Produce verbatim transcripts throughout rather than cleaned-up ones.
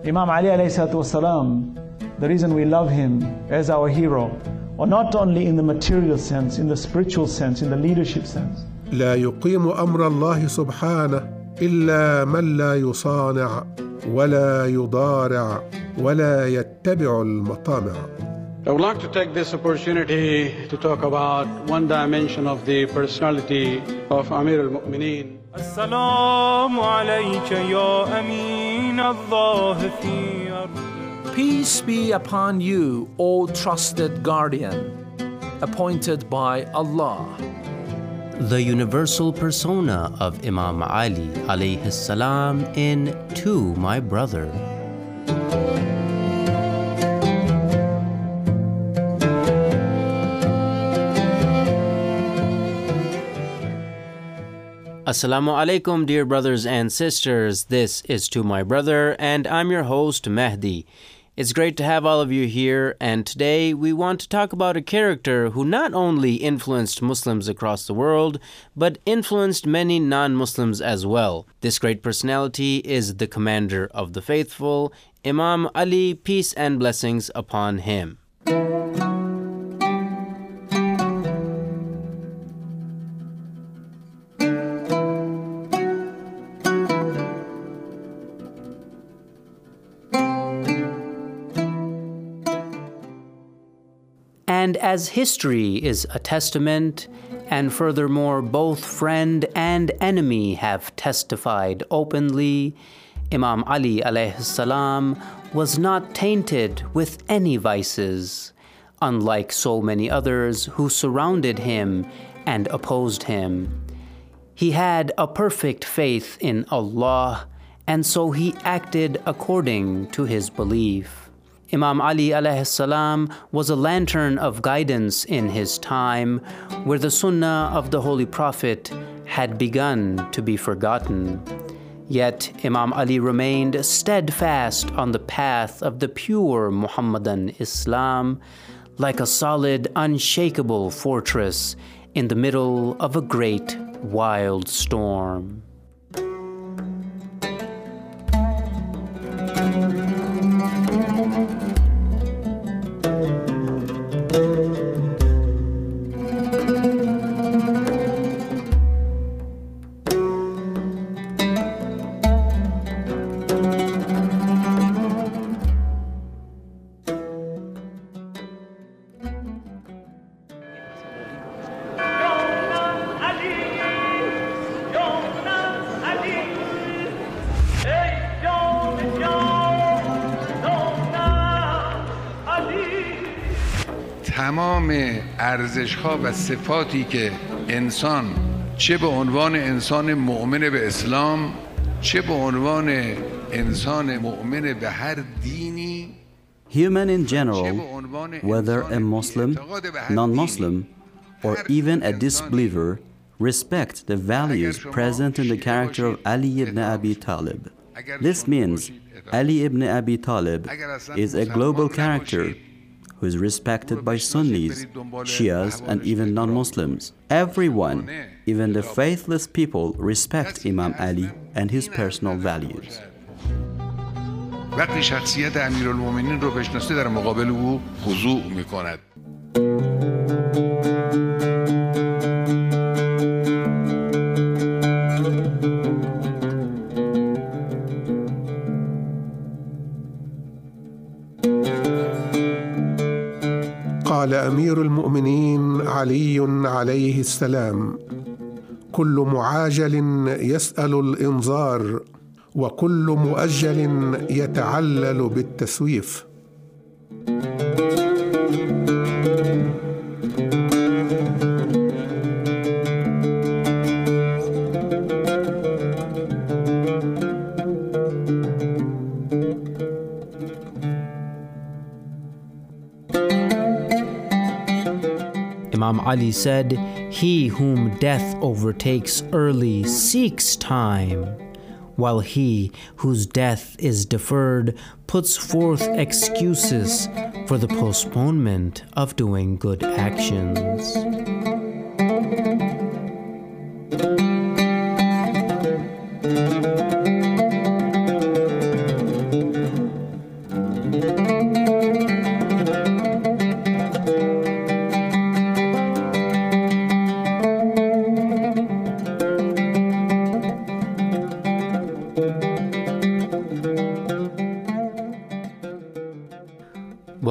Imam Ali alayhi salatu wasalam, the reason we love him as our hero, or not only in the material sense, in the spiritual sense, in the leadership sense. لا يقيم أمر الله سبحانه إلا من لا يصانع ولا يضارع ولا يتبع المطامع. I would like to take this opportunity to talk about one dimension of the personality of Amir al-Mu'mineen. As-salamu alayka ya Amin Allah fi ardi. Peace be upon you, O trusted guardian, appointed by Allah. The universal persona of Imam Ali alayhi salam in To My Brother. Assalamu alaikum, dear brothers and sisters. This is To My Brother, and I'm your host, Mehdi. It's great to have all of you here, and today we want to talk about a character who not only influenced Muslims across the world, but influenced many non-Muslims as well. This great personality is the commander of the faithful, Imam Ali, peace and blessings upon him. And as history is a testament, and furthermore both friend and enemy have testified openly, Imam Ali alayhi salam was not tainted with any vices, unlike so many others who surrounded him and opposed him. He had a perfect faith in Allah, and so he acted according to his belief. Imam Ali alayhi salam was a lantern of guidance in his time, where the sunnah of the Holy Prophet had begun to be forgotten. Yet Imam Ali remained steadfast on the path of the pure Muhammadan Islam, like a solid, unshakable fortress in the middle of a great, wild storm. تمام ارزش‌ها و صفاتی که انسان چه به عنوان انسان مؤمن به اسلام چه به عنوان انسان مؤمن به هر دینی Human in general, whether a Muslim, non-Muslim, or even a disbeliever, respect the values present in the character of Ali ibn Abi Talib. This means Ali ibn Abi Talib is a global character who is respected by Sunnis, Shias, and even non-Muslims. Everyone, even the faithless people, respect Imam Ali and his personal values. وقتی شخصیت امیرالمومنین رو بشناسه در مقابل او خضوع میکند. قال أمير المؤمنين علي عليه السلام: كل معاجل يسأل الإنظار وكل مؤجل يتعلل بالتسويف. Imam Ali said, "He whom death overtakes early seeks time, while he whose death is deferred puts forth excuses for the postponement of doing good actions."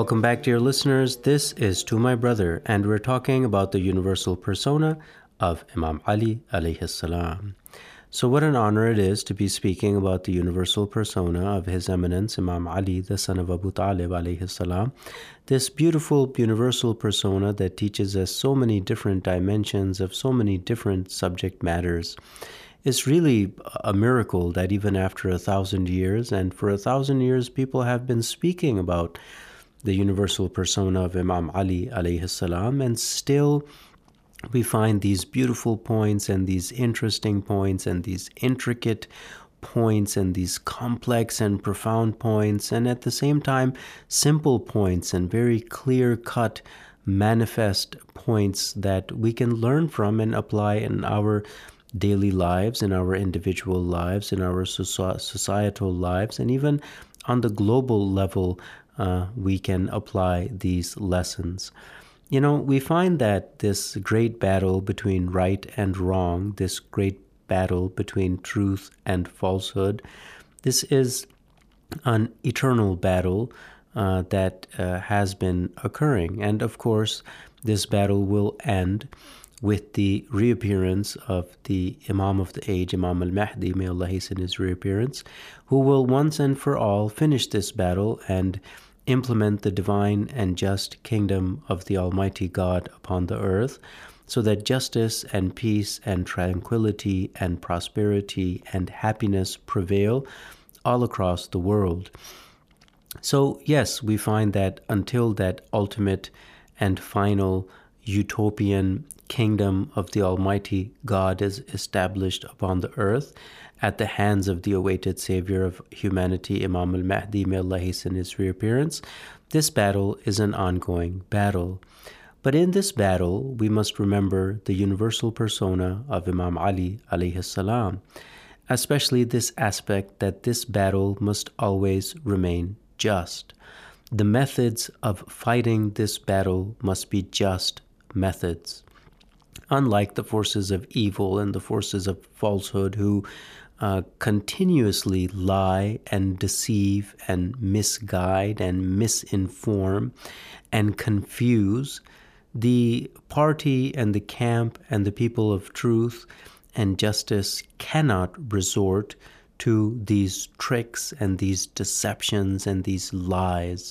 Welcome back, dear listeners. This is To My Brother, and we're talking about the universal persona of Imam Ali alayhi salam. So what an honor it is to be speaking about the universal persona of His Eminence Imam Ali, the son of Abu Talib alayhi salam. This beautiful universal persona that teaches us so many different dimensions of so many different subject matters. It's really a miracle that even after a thousand years, and for a thousand years, people have been speaking about the universal persona of Imam Ali alayhi salam, and still we find these beautiful points and these interesting points and these intricate points and these complex and profound points, and at the same time, simple points and very clear-cut, manifest points that we can learn from and apply in our daily lives, in our individual lives, in our societal lives, and even on the global level, uh, we can apply these lessons. You know, we find that this great battle between right and wrong, this great battle between truth and falsehood, this is an eternal battle uh, that uh, has been occurring. And of course, this battle will end with the reappearance of the Imam of the age, Imam al-Mahdi, may Allah hasten his reappearance, who will once and for all finish this battle and implement the divine and just kingdom of the Almighty God upon the earth, so that justice and peace and tranquility and prosperity and happiness prevail all across the world. So yes, we find that until that ultimate and final utopian kingdom of the Almighty God is established upon the earth at the hands of the awaited Savior of humanity, Imam al-Mahdi, may Allah hasten his reappearance, this battle is an ongoing battle. But in this battle, we must remember the universal persona of Imam Ali alayhi salam, especially this aspect that this battle must always remain just. The methods of fighting this battle must be just methods. Unlike the forces of evil and the forces of falsehood who uh, continuously lie and deceive and misguide and misinform and confuse, the party and the camp and the people of truth and justice cannot resort to these tricks and these deceptions and these lies.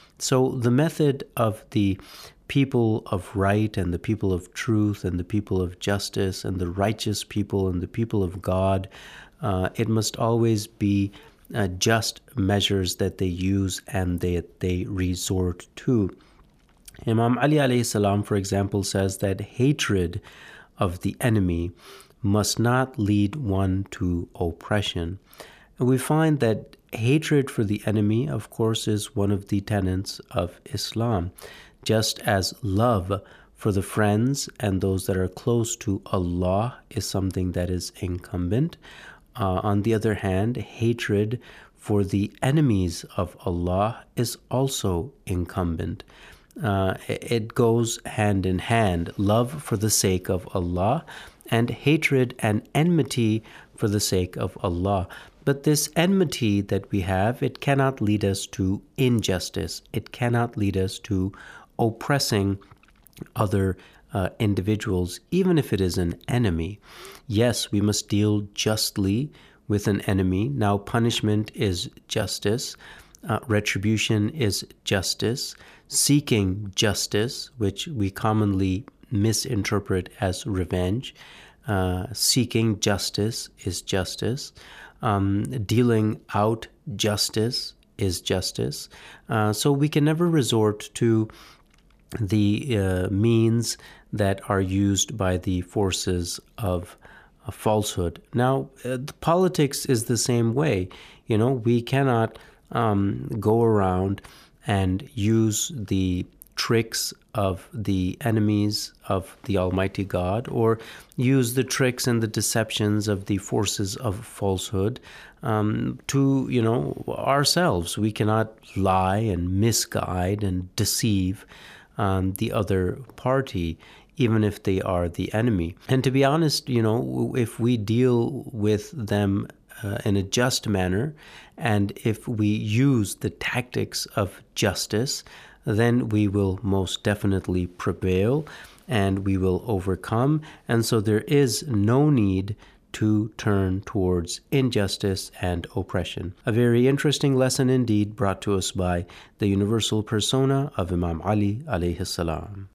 So the method of the people of right and the people of truth and the people of justice and the righteous people and the people of God, uh, it must always be uh, just measures that they use and that they, they resort to. Imam Ali alayhi salam, for example, says that hatred of the enemy must not lead one to oppression. And we find that hatred for the enemy, of course, is one of the tenets of Islam. Just as love for the friends and those that are close to Allah is something that is incumbent, uh, on the other hand, hatred for the enemies of Allah is also incumbent. Uh, it goes hand in hand, love for the sake of Allah and hatred and enmity for the sake of Allah. But this enmity that we have, it cannot lead us to injustice. It cannot lead us to oppressing other uh, individuals, even if it is an enemy. Yes, we must deal justly with an enemy. Now, punishment is justice. Uh, retribution is justice. Seeking justice, which we commonly misinterpret as revenge. Uh, seeking justice is justice. Um, dealing out justice is justice. Uh, so we can never resort to the uh, means that are used by the forces of uh, falsehood. Now, uh, the politics is the same way. You know, we cannot um, go around and use the tricks of the enemies of the Almighty God, or use the tricks and the deceptions of the forces of falsehood um, to, you know, ourselves. We cannot lie and misguide and deceive um, the other party, even if they are the enemy. And to be honest, you know, if we deal with them uh, in a just manner, and if we use the tactics of justice, then we will most definitely prevail and we will overcome. And so there is no need to turn towards injustice and oppression. A very interesting lesson indeed, brought to us by the universal persona of Imam Ali alayhi salam.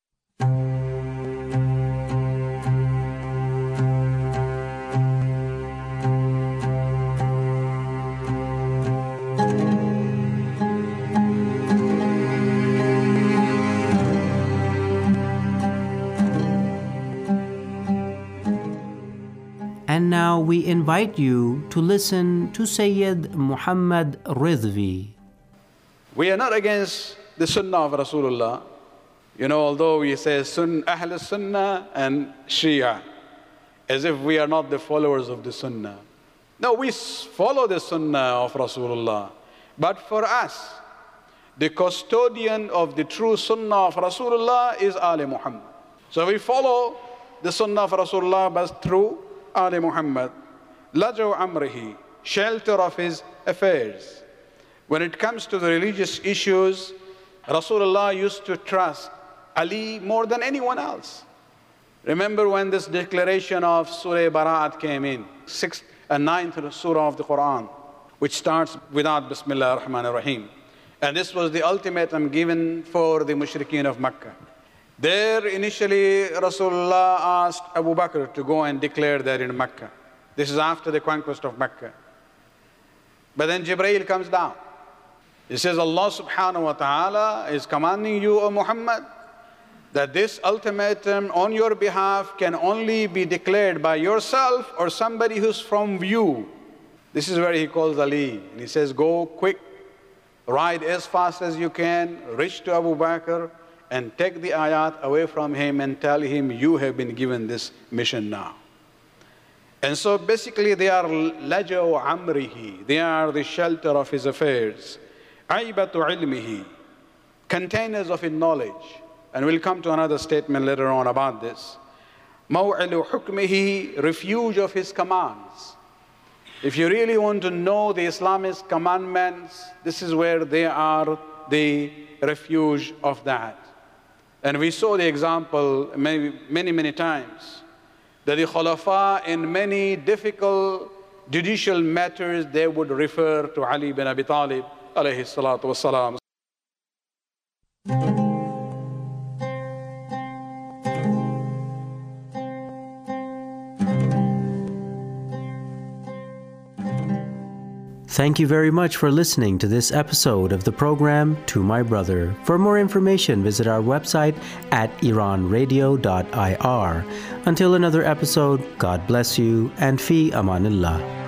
And now we invite you to listen to Sayyid Muhammad Ridvi. We are not against the Sunnah of Rasulullah. You know, although we say Sun, Ahl Sunnah and Shia, as if we are not the followers of the Sunnah. No, we follow the Sunnah of Rasulullah. But for us, the custodian of the true Sunnah of Rasulullah is Ali Muhammad. So we follow the Sunnah of Rasulullah but through Ali Muhammad, Lajaw Amrihi, shelter of his affairs. When it comes to the religious issues, Rasulullah used to trust Ali more than anyone else. Remember when this declaration of Surah Bara'at came in, sixth and ninth surah of the Quran, which starts without Bismillah ar-Rahman ar-Rahim. And this was the ultimatum given for the mushrikeen of Makkah. There initially Rasulullah asked Abu Bakr to go and declare that in Mecca. This is after the conquest of Mecca. But then Jibreel comes down. He says, Allah subhanahu wa ta'ala is commanding you, O Muhammad, that this ultimatum on your behalf can only be declared by yourself or somebody who's from you. This is where he calls Ali. And he says, go quick, ride as fast as you can, reach to Abu Bakr, and take the ayat away from him and tell him, you have been given this mission now. And so basically they are lajaw amrihi, they are the shelter of his affairs. Aibatu ilmihi, containers of his knowledge. And we'll come to another statement later on about this. Maw'ilu hukmihi, refuge of his commands. If you really want to know the Islamic commandments, this is where they are the refuge of that. And we saw the example many, many, many times that the Khulafa in many difficult judicial matters, they would refer to Ali bin Abi Talib alayhi salatu wassalam. Thank you very much for listening to this episode of the program To My Brother. For more information, visit our website at iran radio dot I R. Until another episode, God bless you and fi amanillah.